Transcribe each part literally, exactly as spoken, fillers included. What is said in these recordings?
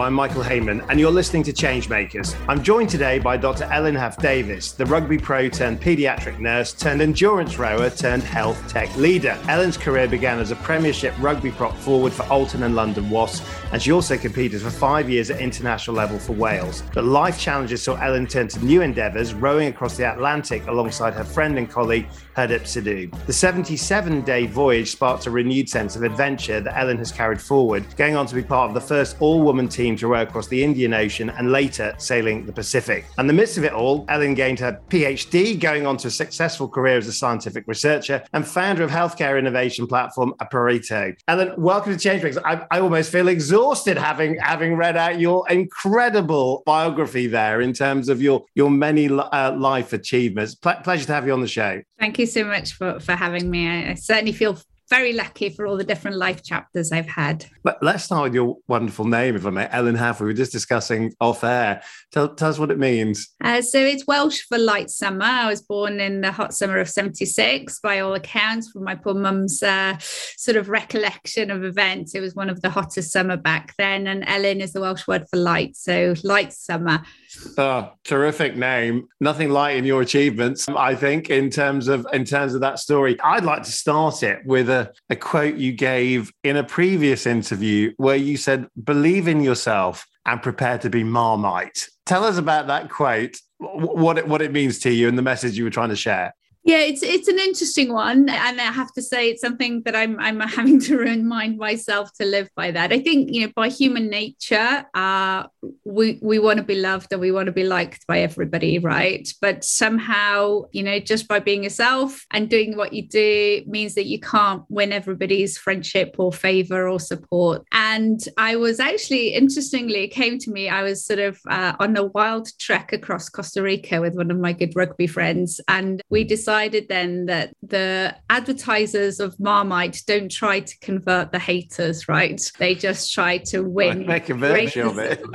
I'm Michael Heyman, and you're listening to Changemakers. I'm joined today by Doctor Ellen Haff-Davis, the rugby pro turned paediatric nurse turned endurance rower turned health tech leader. Ellen's career began as a Premiership rugby prop forward for Alton and London Wasps, and she also competed for five years at international level for Wales. But life challenges saw Ellen turn to new endeavours, rowing across the Atlantic alongside her friend and colleague Herdip Sidhu. The seventy-seven-day voyage sparked a renewed sense of adventure that Ellen has carried forward, going on to be part of the first all-woman team to row across the Indian Ocean and later sailing the Pacific. In the midst of it all, Ellen gained her PhD, going on to a successful career as a scientific researcher and founder of healthcare innovation platform Pareto. Ellen, welcome to Changemakers. I, I almost feel exhausted having having read out your incredible biography there in terms of your, your many uh, life achievements. Ple- pleasure to have you on the show. Thank you so much for, for having me. I, I certainly feel very lucky for all the different life chapters I've had. But let's start with your wonderful name, if I may. Ellen Haff, we were just discussing off air. Tell, tell us what it means. Uh, so it's Welsh for light summer. I was born in the hot summer of seventy-six, by all accounts, from my poor mum's uh, sort of recollection of events. It was one of the hottest summer back then. And Ellen is the Welsh word for light. So light summer. Oh, terrific name. Nothing light in your achievements, I think, in terms of in terms of that story. I'd like to start it with a, a quote you gave in a previous interview where you said, "Believe in yourself and prepare to be Marmite." Tell us about that quote, what it, what it means to you and the message you were trying to share. Yeah, it's it's an interesting one. And I have to say it's something that I'm I'm having to remind myself to live by that. I think, you know, by human nature, uh, we, we want to be loved and we want to be liked by everybody, right? But somehow, you know, just by being yourself and doing what you do means that you can't win everybody's friendship or favor or support. And I was actually, interestingly, it came to me, I was sort of uh, on a wild trek across Costa Rica with one of my good rugby friends. And we decided decided then that the advertisers of Marmite don't try to convert the haters, right? They just try to win. Make a version of it.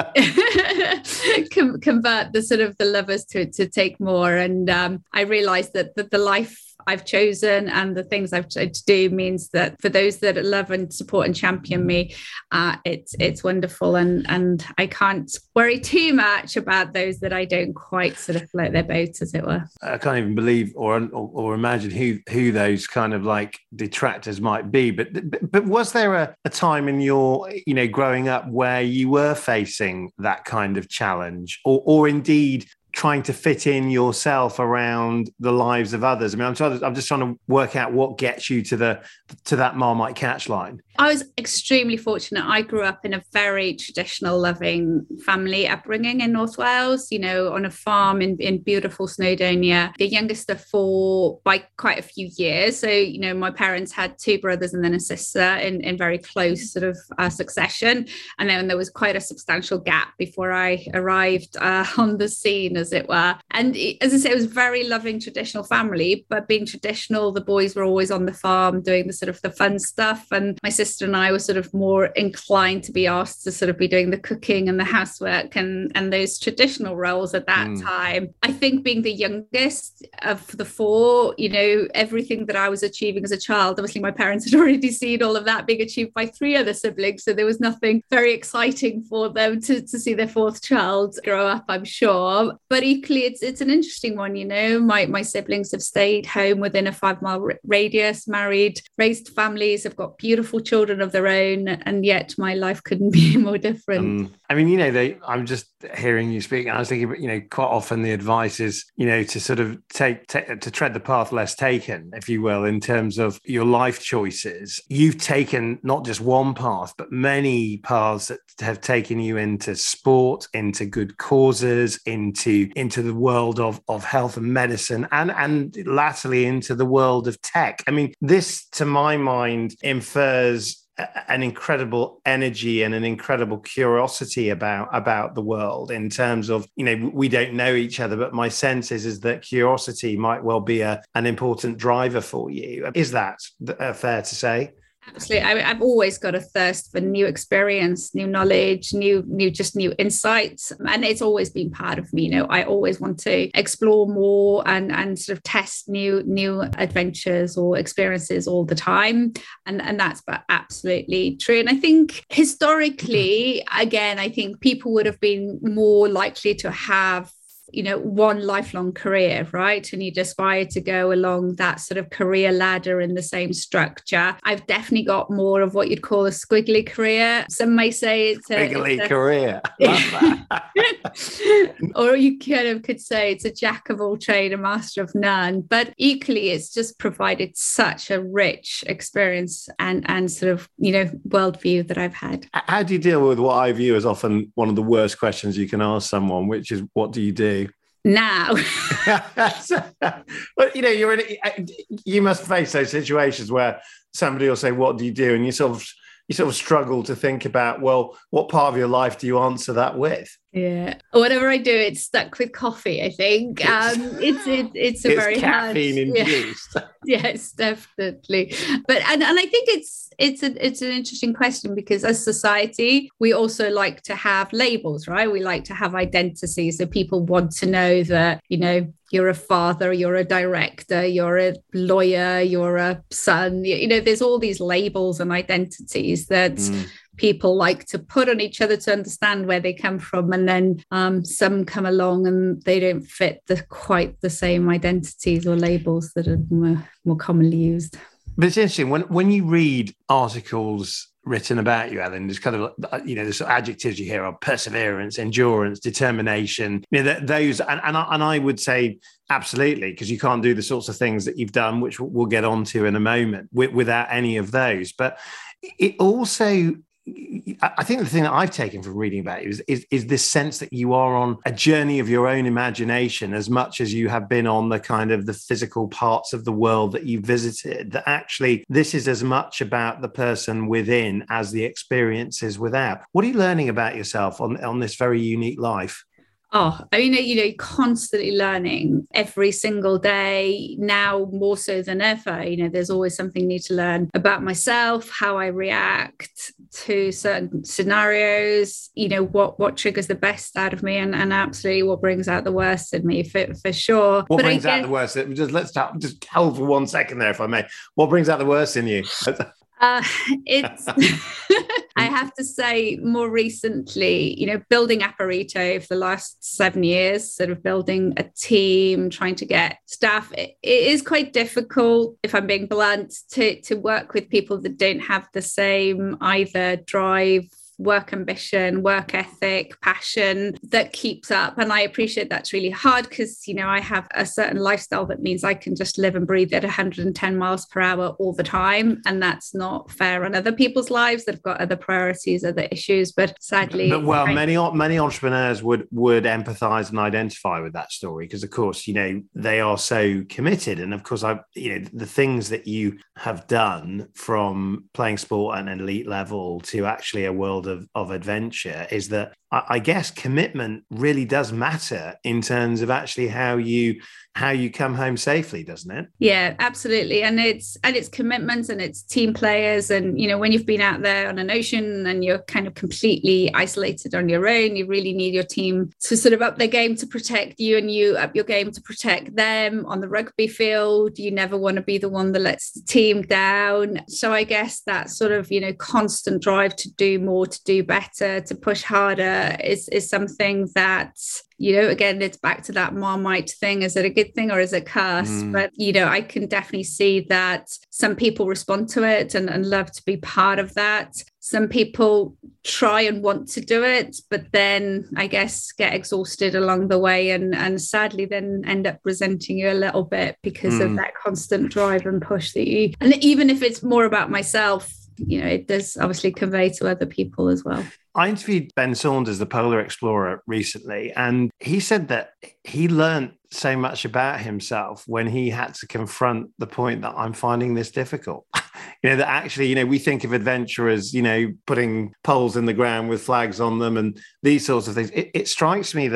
Convert the sort of the lovers to, to take more. And um, I realized that, that the life I've chosen and the things I've tried to do means that for those that love and support and champion me, uh, it's it's wonderful. And, and I can't worry too much about those that I don't quite sort of float their boat, as it were. I can't even believe or or, or imagine who who those kind of like detractors might be. But but, but was there a, a time in your, you know, growing up where you were facing that kind of challenge, or or indeed trying to fit in yourself around the lives of others? I mean, I'm trying to, I'm just trying to work out what gets you to the to that Marmite catch line. I was extremely fortunate. I grew up in a very traditional, loving family upbringing in North Wales, you know, on a farm in, in beautiful Snowdonia, the youngest of four by quite a few years. So, you know, my parents had two brothers and then a sister in, in very close sort of uh, succession. And then there was quite a substantial gap before I arrived uh, on the scene, as it were. And it, as I say, it was a very loving traditional family, but being traditional, the boys were always on the farm doing the sort of the fun stuff. And my sister and I were sort of more inclined to be asked to sort of be doing the cooking and the housework and, and those traditional roles at that mm. time. I think being the youngest of the four, you know, everything that I was achieving as a child, obviously my parents had already seen all of that being achieved by three other siblings. So there was nothing very exciting for them to, to see their fourth child grow up, I'm sure. But equally, it's it's an interesting one, you know. My my siblings have stayed home within a five mile radius, married, raised families, have got beautiful children of their own, and yet my life couldn't be more different. Um, I mean, you know, they, I'm just hearing you speak, and I was thinking, you know, quite often the advice is, you know, to sort of take, take to tread the path less taken, if you will, in terms of your life choices. You've taken not just one path, but many paths that have taken you into sport, into good causes, into into the world of, of health and medicine, and, and latterly into the world of tech. I mean, this, to my mind, infers an incredible energy and an incredible curiosity about about the world, in terms of, you know, we don't know each other, but my sense is, is that curiosity might well be a, an important driver for you. Is that uh, fair to say? Absolutely. I, I've always got a thirst for new experience, new knowledge, new, new, just new insights. And it's always been part of me. You know, I always want to explore more and, and sort of test new, new adventures or experiences all the time. And, and that's absolutely true. And I think historically, again, I think people would have been more likely to have, you know, one lifelong career, right? And you'd aspire to go along that sort of career ladder in the same structure. I've definitely got more of what you'd call a squiggly career. Some may say it's a squiggly it's a, career. Love that. Or you kind of could say it's a jack of all trade, a master of none. But equally, it's just provided such a rich experience and and sort of, you know, worldview that I've had. How do you deal with what I view as often one of the worst questions you can ask someone, which is, what do you do now? But you know, you're in a, you must face those situations where somebody will say, what do you do? And you sort of you sort of struggle to think about, well, what part of your life do you answer that with? Yeah, whatever I do, it's stuck with coffee, I think. Um, it's it, it's a it's very caffeine hard, induced. Yeah. Yes, definitely. But and, and I think it's it's a, it's an interesting question, because as society, we also like to have labels, right? We like to have identity. So people want to know that, you know, you're a father, you're a director, you're a lawyer, you're a son. You know, there's all these labels and identities that mm. people like to put on each other to understand where they come from. And then um, some come along and they don't fit the quite the same identities or labels that are more, more commonly used. But it's interesting, when, when you read articles written about you, Ellen, there's kind of, you know, the sort of adjectives you hear are perseverance, endurance, determination, you know, those, and, and, I, and I would say absolutely, because you can't do the sorts of things that you've done, which we'll get onto in a moment, without any of those. But it also, I think the thing that I've taken from reading about you is, is, is this sense that you are on a journey of your own imagination as much as you have been on the kind of the physical parts of the world that you visited, that actually this is as much about the person within as the experiences without. What are you learning about yourself on, on this very unique life? Oh, I mean, you know, constantly learning every single day, now more so than ever. You know, there's always something new to learn about myself, how I react to certain scenarios, you know, what what triggers the best out of me, and, and absolutely what brings out the worst in me, for, for sure. What but brings guess, out the worst? Just let's talk, just hold for one second there, if I may. What brings out the worst in you? Uh, it's, I have to say, more recently, you know, building Apparito for the last seven years, sort of building a team, trying to get staff. It, it is quite difficult, if I'm being blunt, to, to work with people that don't have the same either drive, work ambition, work ethic, passion that keeps up. And I appreciate that's really hard, because, you know, I have a certain lifestyle that means I can just live and breathe at one hundred ten miles per hour all the time. And that's not fair on other people's lives. They've got other priorities, other issues. But sadly, but, well, I, many many entrepreneurs would would empathize and identify with that story, because, of course, you know, they are so committed. And of course, I, you know, the things that you have done, from playing sport at an elite level to actually a world of, of adventure, is that I, I guess commitment really does matter in terms of actually how you how you come home safely, doesn't it? Yeah, absolutely. And it's and it's commitments, and it's team players. And, you know, when you've been out there on an ocean and you're kind of completely isolated on your own, you really need your team to sort of up their game to protect you, and you up your game to protect them. On the rugby field, you never want to be the one that lets the team down. So I guess that sort of, you know, constant drive to do more, to do better, to push harder is, is something that, you know, again, it's back to that Marmite thing. Is it a good thing or is it a curse? Mm. But, you know, I can definitely see that some people respond to it and, and love to be part of that. Some people try and want to do it, but then I guess get exhausted along the way, and, and sadly then end up resenting you a little bit because mm. of that constant drive and push that you, and even if it's more about myself, you know, it does obviously convey to other people as well. I interviewed Ben Saunders, the polar explorer, recently, and he said that he learned so much about himself when he had to confront the point that I'm finding this difficult. You know, that actually, you know, we think of adventurers, you know, putting poles in the ground with flags on them and these sorts of things. It, it strikes me that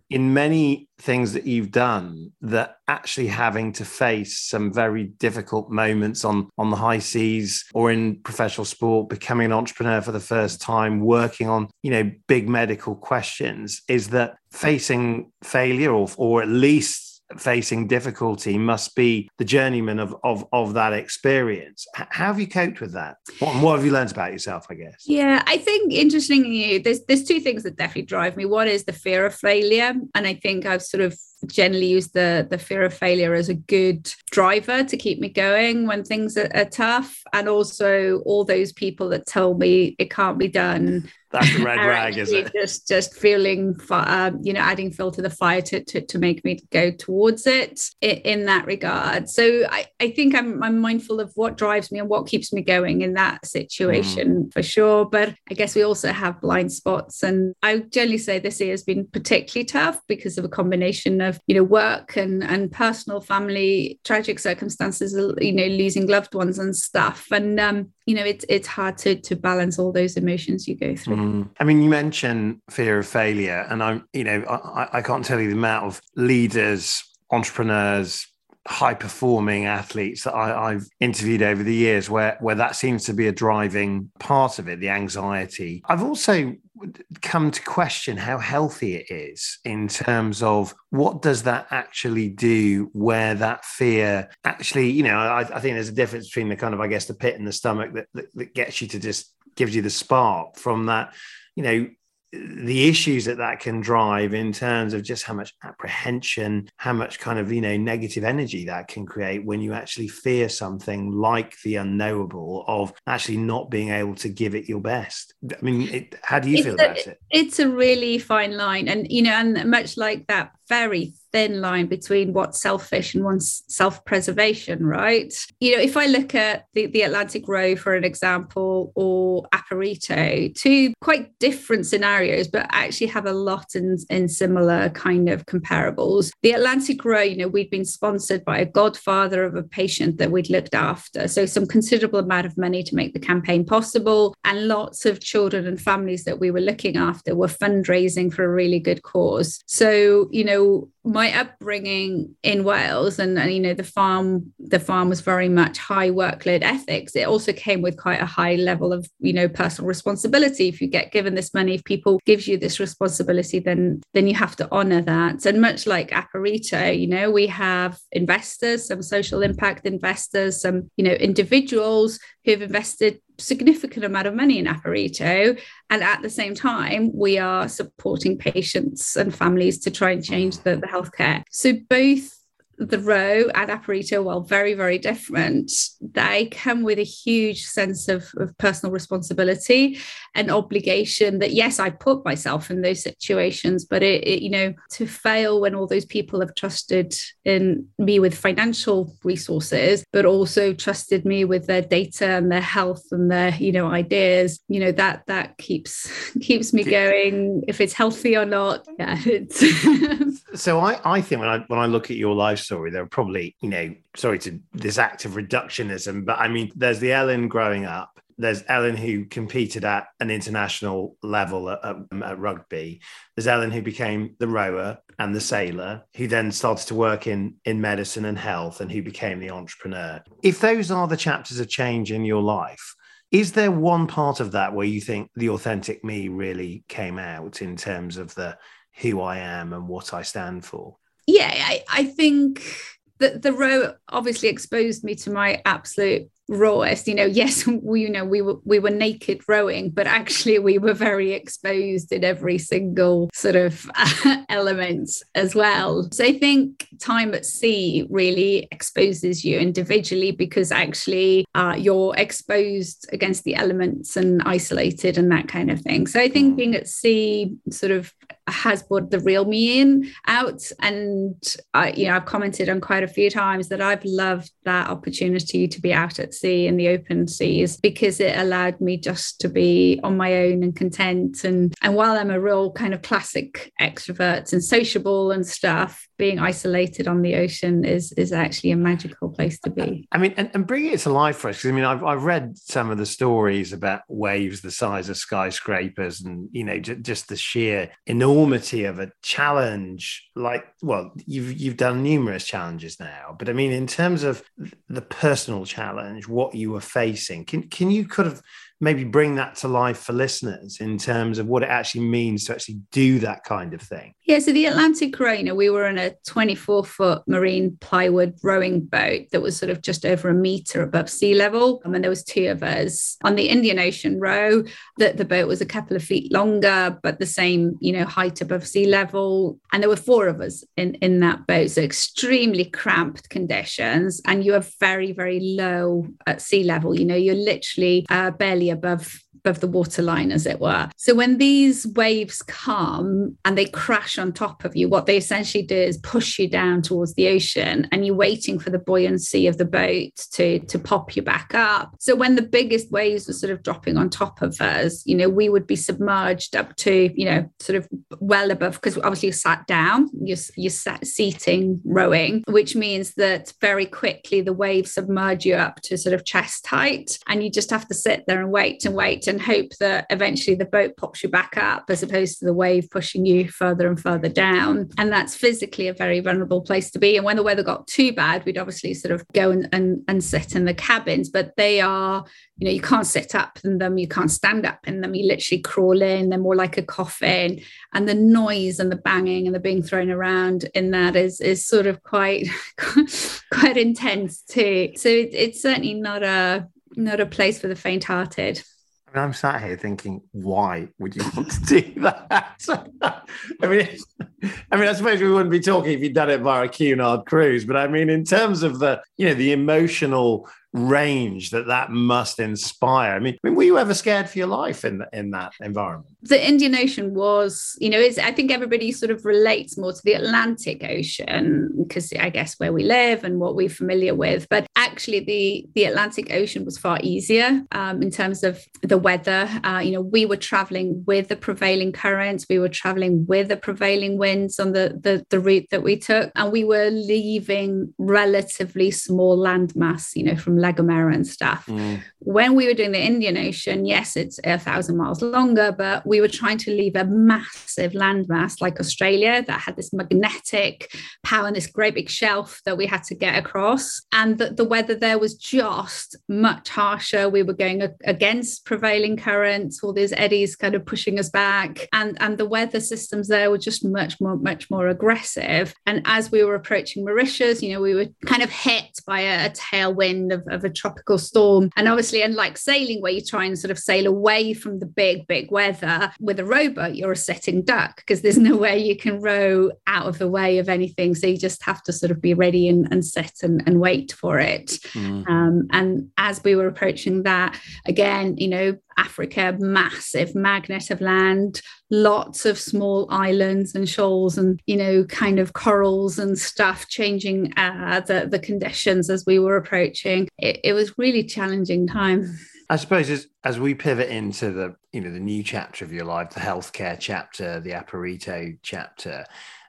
in many things that you've done, that actually having to face some very difficult moments on, on the high seas or in professional sport, becoming an entrepreneur for the first time, working on, you know, big medical questions, is that facing failure or, or at least facing difficulty must be the journeyman of, of, of that experience. H- how have you coped with that? What, what have you learned about yourself, I guess? Yeah, I think interestingly, there's there's two things that definitely drive me. One is the fear of failure. And I think I've sort of generally used the, the fear of failure as a good driver to keep me going when things are, are tough. And also all those people that tell me it can't be done. That's the red rag, is it? Just, just feeling, um, you know, adding fuel to the fire to, to, to make me go towards it in, in that regard. So I, I think I'm, I'm mindful of what drives me and what keeps me going in that situation mm. for sure. But I guess we also have blind spots. And I generally say this year has been particularly tough because of a combination of, you know, work and, and personal, family, tragic circumstances, you know, losing loved ones and stuff. And, um, you know, it's it's hard to to balance all those emotions you go through. Mm. I mean, you mentioned fear of failure, and I'm, you know, I, I can't tell you the amount of leaders, entrepreneurs, high-performing athletes that I, I've interviewed over the years where where that seems to be a driving part of it, the anxiety. I've also come to question how healthy it is in terms of what does that actually do where that fear actually, you know, I, I think there's a difference between the kind of, I guess, the pit in the stomach that, that, that gets you to just gives you the spark from that, you know, the issues that that can drive in terms of just how much apprehension, how much kind of, you know, negative energy that can create when you actually fear something like the unknowable of actually not being able to give it your best. I mean, it, how do you it's feel a, about it? It's a really fine line. And, you know, and much like that very thin line between what's selfish and one's self-preservation, right? You know, if I look at the, the Atlantic Row, for an example, or Apparito, two quite different scenarios, but actually have a lot in, in similar kind of comparables. The Atlantic Row, you know, we'd been sponsored by a godfather of a patient that we'd looked after. So some considerable amount of money to make the campaign possible. And lots of children and families that we were looking after were fundraising for a really good cause. So, you know, my upbringing in Wales and, and, you know, the farm, the farm was very much high workload ethics. It also came with quite a high level of, you know, personal responsibility. If you get given this money, if people gives you this responsibility, then, then you have to honor that. And much like Apparito, you know, we have investors, some social impact investors, some, you know, individuals who have invested significant amount of money in Apparito. And at the same time, we are supporting patients and families to try and change the, the healthcare. So both the Row and Apparito, while very, very different, they come with a huge sense of, of personal responsibility and obligation that, yes, I put myself in those situations, but it, it, you know, to fail when all those people have trusted in me with financial resources, but also trusted me with their data and their health and their, you know, ideas, you know, that, that keeps, keeps me going, if it's healthy or not. Yeah. It's so I, I think when I, when I look at your life story, there are probably, you know, sorry to this act of reductionism, but I mean, there's the Ellen growing up. There's Ellen who competed at an international level at, at, at rugby. There's Ellen who became the rower and the sailor, who then started to work in, in medicine and health, and who became the entrepreneur. If those are the chapters of change in your life, is there one part of that where you think the authentic me really came out in terms of the who I am and what I stand for? Yeah, I, I think that the row obviously exposed me to my absolute rawest. You know, yes, we, you know, we were we were naked rowing, but actually we were very exposed in every single sort of element as well. So I think time at sea really exposes you individually, because actually uh, you're exposed against the elements and isolated and that kind of thing. So I think being at sea sort of has brought the real me in out. And I, you know, I've commented on quite a few times that I've loved that opportunity to be out at sea in the open seas, because it allowed me just to be on my own and content. And, and while I'm a real kind of classic extrovert and sociable and stuff, being isolated on the ocean is is actually a magical place to be. I mean, and, and bringing it to life for us, because I mean, I've, I've read some of the stories about waves the size of skyscrapers and, you know, j- just the sheer enormity of a challenge. Like, well, you've you've done numerous challenges now, but I mean, in terms of the personal challenge, what you were facing, can can you kind of maybe bring that to life for listeners in terms of what it actually means to actually do that kind of thing? Yeah, so the Atlantic Corona, we were in a twenty-four foot marine plywood rowing boat that was sort of just over a metre above sea level. Um, and there was two of us. On the Indian Ocean row, the, the boat was a couple of feet longer, but the same, you know, height above sea level. And there were four of us in, in that boat, so extremely cramped conditions. And you are very, very low at sea level. You know, you're literally uh, barely above above the waterline, as it were. So when these waves come and they crash on top of you, what they essentially do is push you down towards the ocean, and you're waiting for the buoyancy of the boat to, to pop you back up. So when the biggest waves were sort of dropping on top of us, you know, we would be submerged up to, you know, sort of well above, because obviously you're sat down, you're, you're sat seating, rowing, which means that very quickly the waves submerge you up to sort of chest height, and you just have to sit there and wait and wait and hope that eventually the boat pops you back up, as opposed to the wave pushing you further and further down. And that's physically a very vulnerable place to be. And when the weather got too bad, we'd obviously sort of go and, and, and sit in the cabins, but they are, you know, you can't sit up in them, you can't stand up in them, you literally crawl in, they're more like a coffin. And the noise and the banging and the being thrown around in that is is sort of quite, quite intense too. So it, it's certainly not a, not a place for the faint-hearted. I mean, I'm sat here thinking, why would you want to do that? I mean, I mean, I suppose we wouldn't be talking if you'd done it via a Cunard cruise, but I mean, in terms of the, you know, the emotional range that that must inspire. I mean, I mean, were you ever scared for your life in in that environment? The Indian Ocean was, you know, it's, I think everybody sort of relates more to the Atlantic Ocean because I guess where we live and what we're familiar with. But actually, the, the Atlantic Ocean was far easier um, in terms of the weather. Uh, you know, we were traveling with the prevailing currents. We were traveling with the prevailing winds on the, the, the route that we took. And we were leaving relatively small landmass, you know, from La Gomera and stuff. Mm. When we were doing the Indian Ocean, yes, it's a thousand miles longer, but we were trying to leave a massive landmass like Australia that had this magnetic power and this great big shelf that we had to get across. And the, the weather there was just much harsher. We were going a- against prevailing currents, all these eddies kind of pushing us back. And, and the weather systems there were just much more, much more aggressive. And as we were approaching Mauritius, you know, we were kind of hit by a, a tailwind of, of a tropical storm. And obviously, unlike sailing, where you try and sort of sail away from the big, big weather, with a rowboat, you're a sitting duck because there's no way you can row out of the way of anything. So you just have to sort of be ready and, and sit and, and wait for it. Mm. Um, and as we were approaching that, again, you know, Africa, massive magnet of land, lots of small islands and shoals and, you know, kind of corals and stuff changing uh, the, the conditions as we were approaching. It, it was really challenging time. I suppose as, as we pivot into the, you know, the new chapter of your life, the healthcare chapter, the Apparito chapter,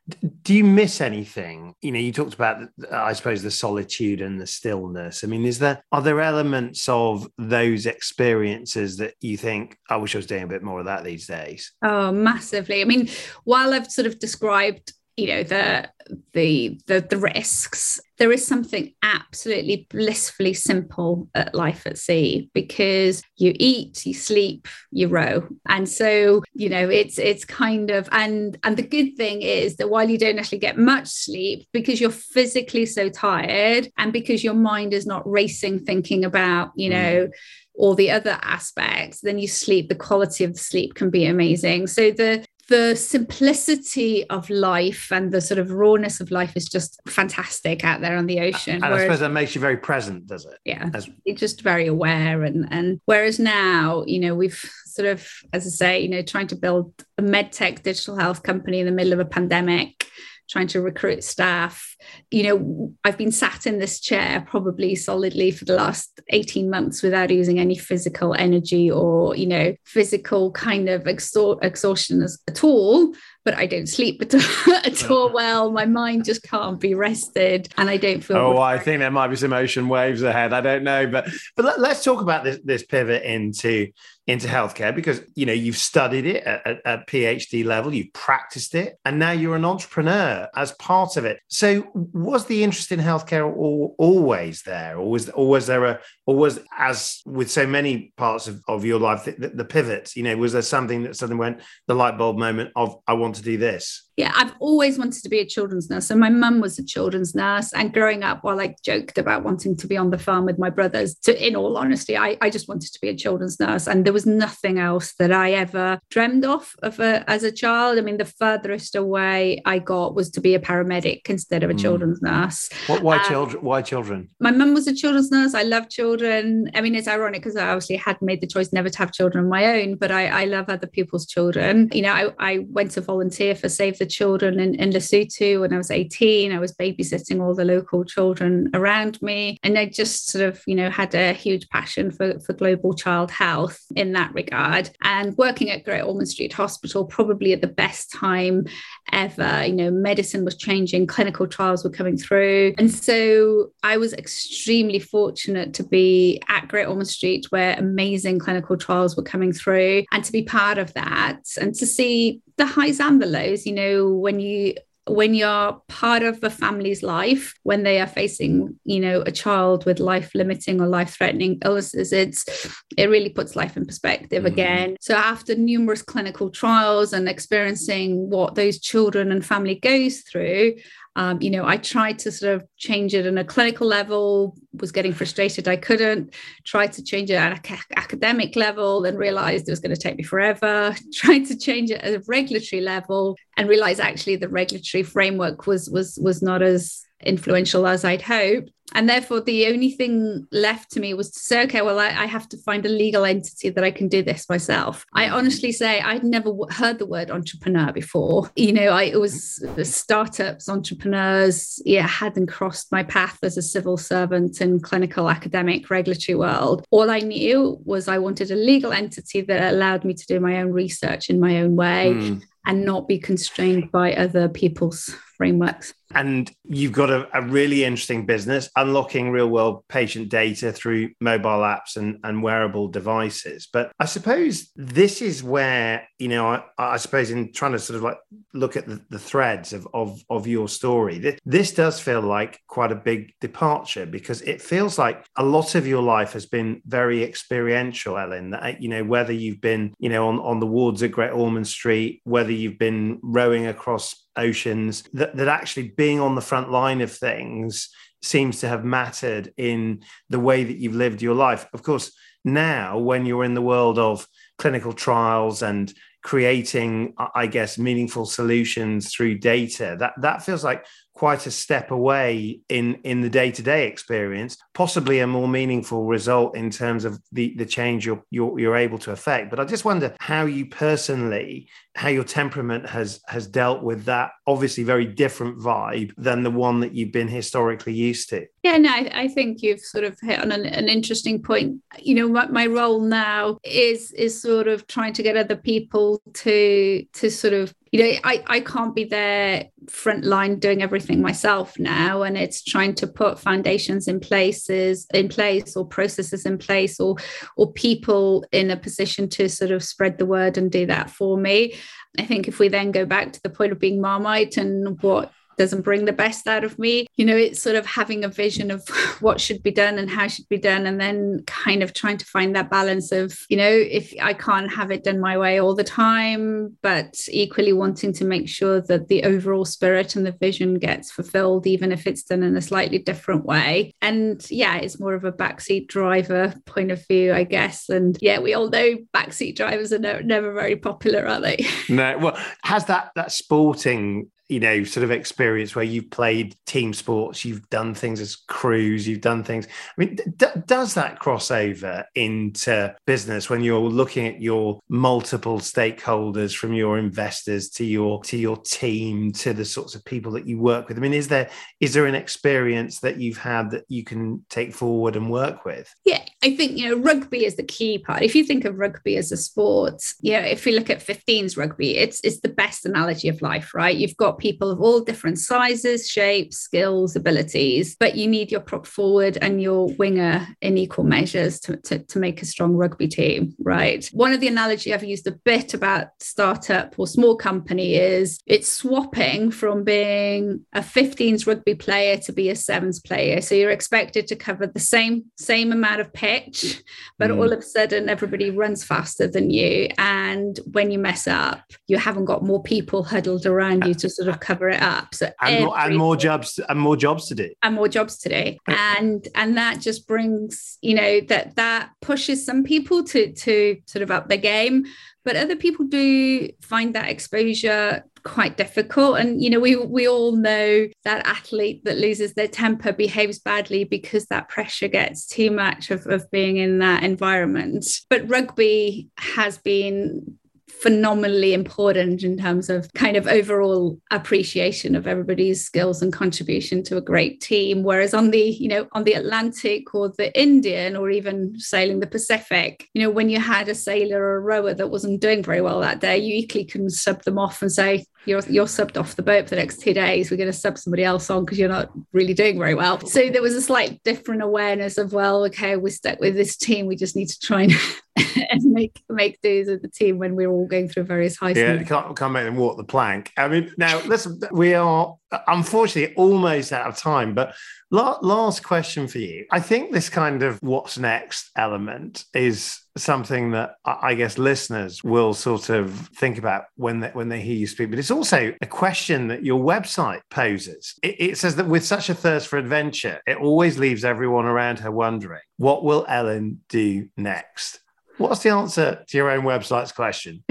do you miss anything? You know, you talked about, I suppose, the solitude and the stillness. I mean, is there, are there elements of those experiences that you think, I wish I was doing a bit more of that these days? Oh, massively. I mean, while I've sort of described, you know, the, the, the, the risks, there is something absolutely blissfully simple at life at sea because you eat, you sleep, you row. And so, you know, it's it's kind of, and and the good thing is that while you don't actually get much sleep, because you're physically so tired and because your mind is not racing thinking about, you know, mm. all the other aspects, then you sleep, the quality of the sleep can be amazing. So the The simplicity of life and the sort of rawness of life is just fantastic out there on the ocean. And whereas, I suppose that makes you very present, does it? Yeah, As- you're just very aware. And, and whereas now, you know, we've sort of, as I say, you know, trying to build a medtech digital health company in the middle of a pandemic, trying to recruit staff. You know, I've been sat in this chair probably solidly for the last eighteen months without using any physical energy or, you know, physical kind of exhaust- exhaustion at all. but I don't sleep at, at all well. My mind just can't be rested, and I don't feel. Oh, I think there might be some ocean waves ahead. I don't know, but but let, let's talk about this this pivot into into healthcare, because you know you've studied it at, at, at PhD level, you've practiced it, and now you're an entrepreneur as part of it. So, was the interest in healthcare all, always there, or was or was there a or was, as with so many parts of, of your life, the, the pivot? You know, was there something that suddenly went, the light bulb moment of, I want to do this? Yeah, I've always wanted to be a children's nurse. So my mum was a children's nurse, and growing up, while I joked about wanting to be on the farm with my brothers, to, in all honesty, I, I just wanted to be a children's nurse. And there was nothing else that I ever dreamed of, of a, as a child. I mean, the furthest away I got was to be a paramedic instead of a mm. children's nurse. What, why um, children? Why children? My mum was a children's nurse. I love children. I mean, it's ironic because I obviously had made the choice never to have children of my own, but I, I love other people's children. You know, I, I went to volunteer for Save the Children in, in Lesotho when I was eighteen. I was babysitting all the local children around me. And I just sort of, you know, had a huge passion for, for global child health in that regard. And working at Great Ormond Street Hospital, probably at the best time ever. You know, medicine was changing, clinical trials were coming through. And so I was extremely fortunate to be at Great Ormond Street, where amazing clinical trials were coming through, and to be part of that and to see the highs and the lows. You know, when you when you're part of a family's life, when they are facing, you know, a child with life-limiting or life-threatening illnesses, it's it really puts life in perspective mm-hmm. again. So after numerous clinical trials and experiencing what those children and family goes through, Um, you know, I tried to sort of change it on a clinical level, was getting frustrated I couldn't, tried to change it at an academic level, then realized it was going to take me forever, tried to change it at a regulatory level and realized actually the regulatory framework was, was, was not as influential as I'd hoped. And therefore, the only thing left to me was to say, okay, well, I, I have to find a legal entity that I can do this myself. I honestly say I'd never w- heard the word entrepreneur before. You know, I, it was the startups, entrepreneurs, yeah, hadn't crossed my path as a civil servant in clinical, academic, regulatory world. All I knew was I wanted a legal entity that allowed me to do my own research in my own way mm. and not be constrained by other people's frameworks. And you've got a, a really interesting business, unlocking real world patient data through mobile apps and, and wearable devices. But I suppose this is where, you know, I, I suppose in trying to sort of like look at the, the threads of, of, of your story, this, this does feel like quite a big departure, because it feels like a lot of your life has been very experiential, Ellen. That, you know, whether you've been, you know, on, on the wards at Great Ormond Street, whether you've been rowing across oceans, that, that actually being on the front line of things seems to have mattered in the way that you've lived your life. Of course, now when you're in the world of clinical trials and creating, I guess, meaningful solutions through data, that, that feels like quite a step away in, in the day-to-day experience, possibly a more meaningful result in terms of the, the change you're, you're, you're able to affect. But I just wonder how you personally, how your temperament has, has dealt with that obviously very different vibe than the one that you've been historically used to. Yeah, no, I, I think you've sort of hit on an, an interesting point. You know, my, my role now is is sort of trying to get other people to to sort of, you know, I, I can't be there front line doing everything myself now. And it's trying to put foundations in places in place or processes in place or or people in a position to sort of spread the word and do that for me. I think if we then go back to the point of being Marmite and what doesn't bring the best out of me, you know, it's sort of having a vision of what should be done and how should be done, and then kind of trying to find that balance of, you know, if I can't have it done my way all the time, but equally wanting to make sure that the overall spirit and the vision gets fulfilled, even if it's done in a slightly different way. And yeah, it's more of a backseat driver point of view, I guess. And yeah, we all know backseat drivers are no, never very popular, are they? No. Well, has that that sporting, you know, sort of experience where you've played team sports, you've done things as crews, you've done things. I mean, d- does that cross over into business when you're looking at your multiple stakeholders, from your investors to your to your team to the sorts of people that you work with? I mean, is there is there an experience that you've had that you can take forward and work with? Yeah, I think, you know, rugby is the key part. If you think of rugby as a sport, you know, if you look at fifteens rugby, it's it's the best analogy of life, right? You've got people of all different sizes, shapes, skills, abilities, but you need your prop forward and your winger in equal measures to, to, to make a strong rugby team, right? One of the analogy I've used a bit about startup or small company is it's swapping from being a fifteens rugby player to be a sevens player. So you're expected to cover the same, same amount of pitch, but mm. all of a sudden everybody runs faster than you. And when you mess up, you haven't got more people huddled around you to sort of cover it up. So and, more, and more jobs and more jobs to do. And more jobs to do. And and that just brings, you know, that that pushes some people to to sort of up their game. But other people do find that exposure quite difficult. And, you know, we we all know that athlete that loses their temper behaves badly because that pressure gets too much of, of being in that environment. But rugby has been phenomenally important in terms of kind of overall appreciation of everybody's skills and contribution to a great team. Whereas on the, you know, on the Atlantic or the Indian or even sailing the Pacific, you know, when you had a sailor or a rower that wasn't doing very well that day, you equally can sub them off and say, you're you're subbed off the boat for the next two days. We're going to sub somebody else on because you're not really doing very well. So there was a slight different awareness of, well, okay, we're stuck with this team. We just need to try and, and make make dues with the team when we're all going through various high Yeah, you can't, can't make them walk the plank. I mean, now, listen, we are unfortunately almost out of time, but last question for you. I think this kind of what's next element is something that I guess listeners will sort of think about when they, when they hear you speak, but it's also a question that your website poses. It, it says that with such a thirst for adventure, it always leaves everyone around her wondering, what will Ellen do next? What's the answer to your own website's question?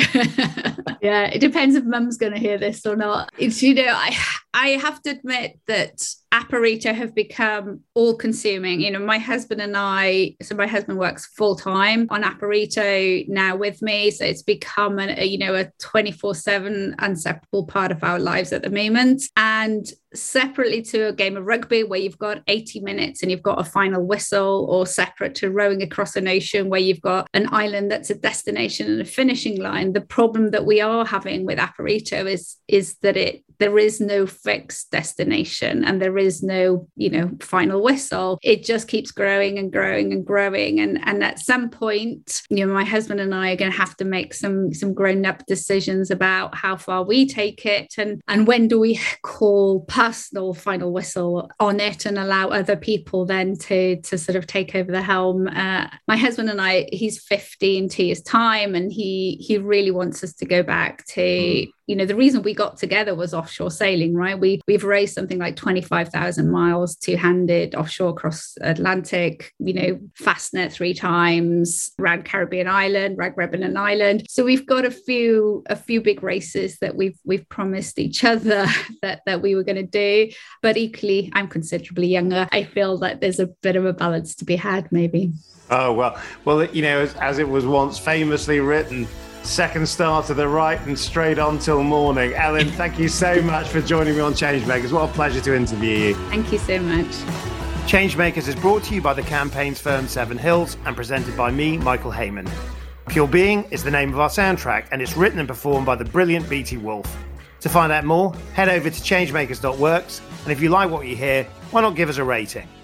Yeah, it depends if mum's going to hear this or not. It's, you know, I I have to admit that Apparito have become all-consuming. You know, my husband and I, so my husband works full-time on Apparito now with me, so it's become, an, a, you know, a twenty-four seven inseparable part of our lives at the moment. And separately to a game of rugby where you've got eighty minutes and you've got a final whistle, or separate to rowing across an ocean where you've got an island that's a destination and a finishing line, the problem that we are having with Apparito is, is that it there is no fixed destination and there is no, you know, final whistle. It just keeps growing and growing and growing. And, and at some point, you know, my husband and I are going to have to make some, some grown-up decisions about how far we take it and, and when do we call personal final whistle on it and allow other people then to, to sort of take over the helm. Uh, my husband and I, he's fifty in two years' time, and he he really wants us to go back to, mm. you know, the reason we got together was offshore sailing, right? We, we've raced something like twenty-five thousand miles two-handed offshore across Atlantic, you know, Fastnet three times, around Caribbean Island, Ragrebinan Island. So we've got a few a few big races that we've we've promised each other that, that we were going to do. But equally, I'm considerably younger. I feel that there's a bit of a balance to be had, maybe. Oh, well, well, you know, as, as it was once famously written, second star to the right and straight on till morning. Ellen, thank you so much for joining me on Changemakers. What a pleasure to interview you. Thank you so much. Changemakers is brought to you by the campaigns firm Seven Hills and presented by me, Michael Heyman. Pure Being is the name of our soundtrack, and it's written and performed by the brilliant B T Wolf. To find out more, head over to changemakers dot works, and if you like what you hear, why not give us a rating?